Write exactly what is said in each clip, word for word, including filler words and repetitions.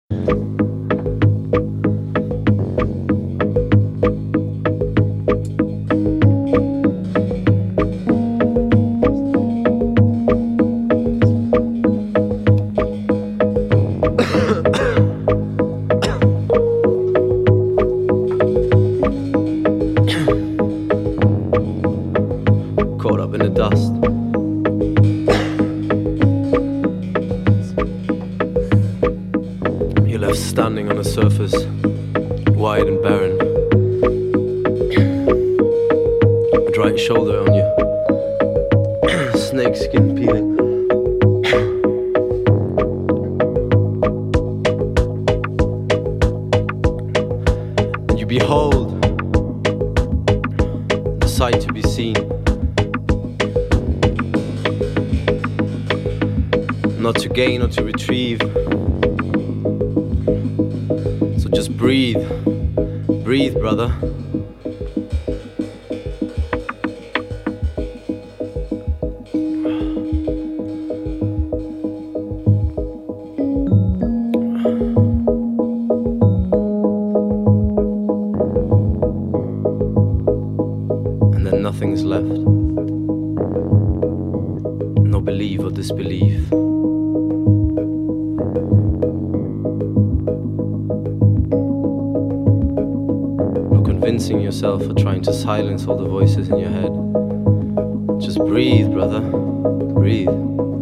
Caught up in the dust. You're left standing on a surface, wide and barren. A dry shoulder on you, snake skin peeling. And you behold the sight to be seen. Not to gain or to retrieve. So just breathe. Breathe, brother. And then nothing's left. No belief or disbelief. Convincing yourself or trying to silence all the voices in your head. Just breathe, brother. Breathe.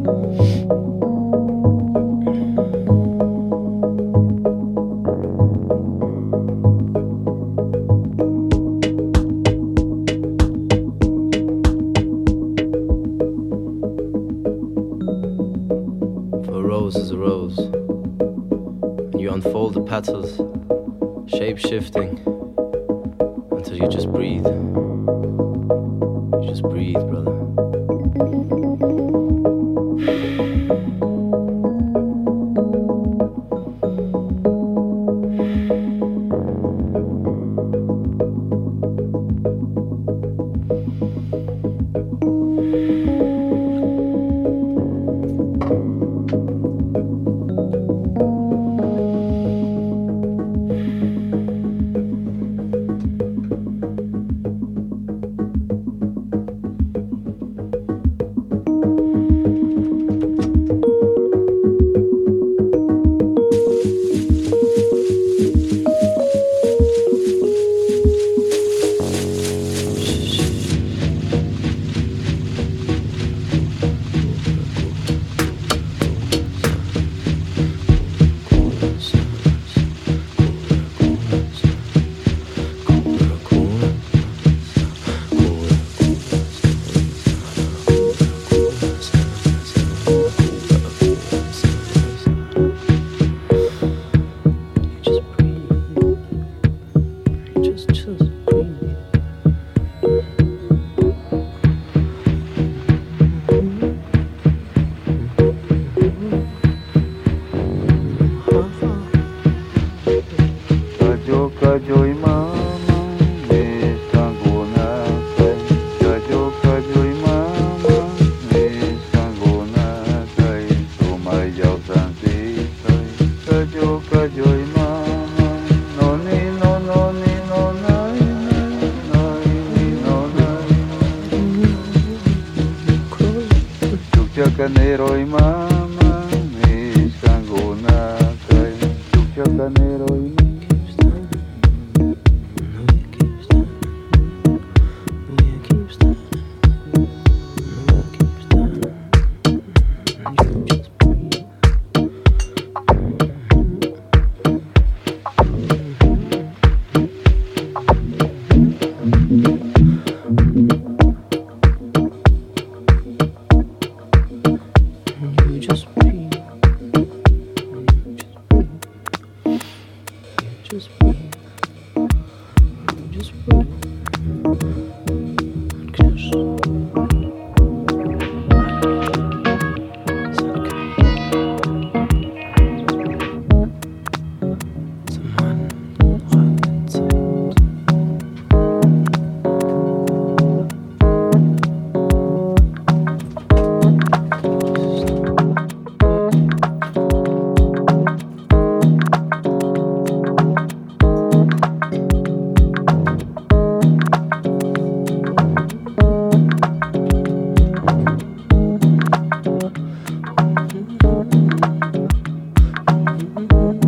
For a rose is a rose, and you unfold the petals, shape-shifting. Until you just breathe. You just breathe, brother. Canero y mama, mis cangona, chucha canero y Thank